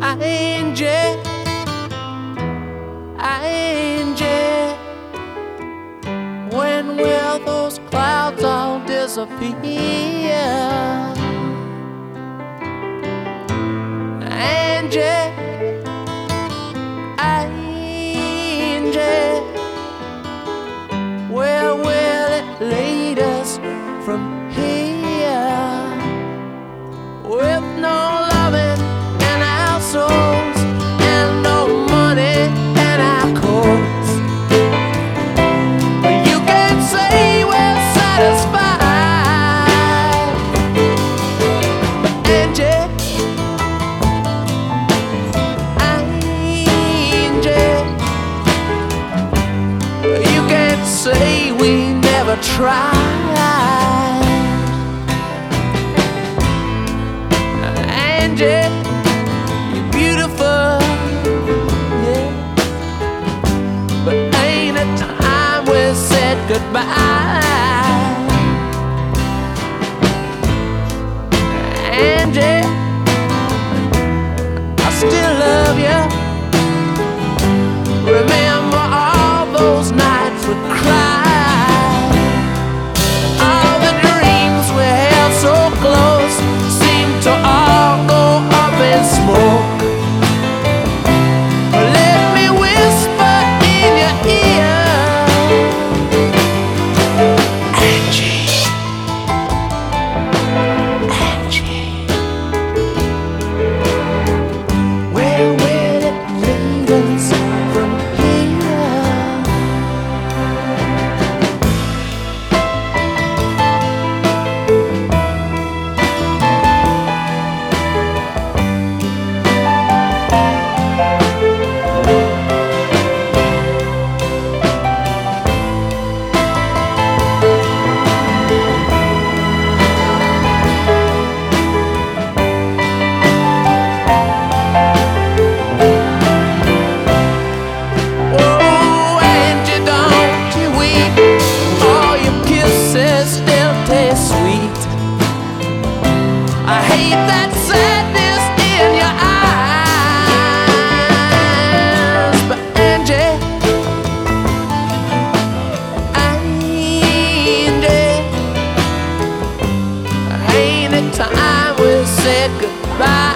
Angie, Angie, when will those clouds all disappear? Angie, Angie, where will it lead us from here? With no loving in our souls and no money in our coats, you can't say we're satisfied. But Angie, Angie, you can't say we never tried. Angie, you're beautiful, yeah, but ain't it time we said goodbye? Angie, I still love you. Remember all those nights we cried, all the dreams we held so close seemed to all go up in smoke. Let me whisper in your ear, Angie, Angie, where will it lead us from here? Oh, Angie, don't you weep. All your kisses still taste sweet. I hate that sadness in your eyes. But Angie, Angie, ain't it time we said goodbye?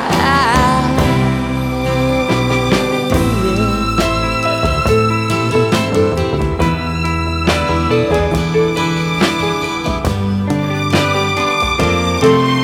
Yeah.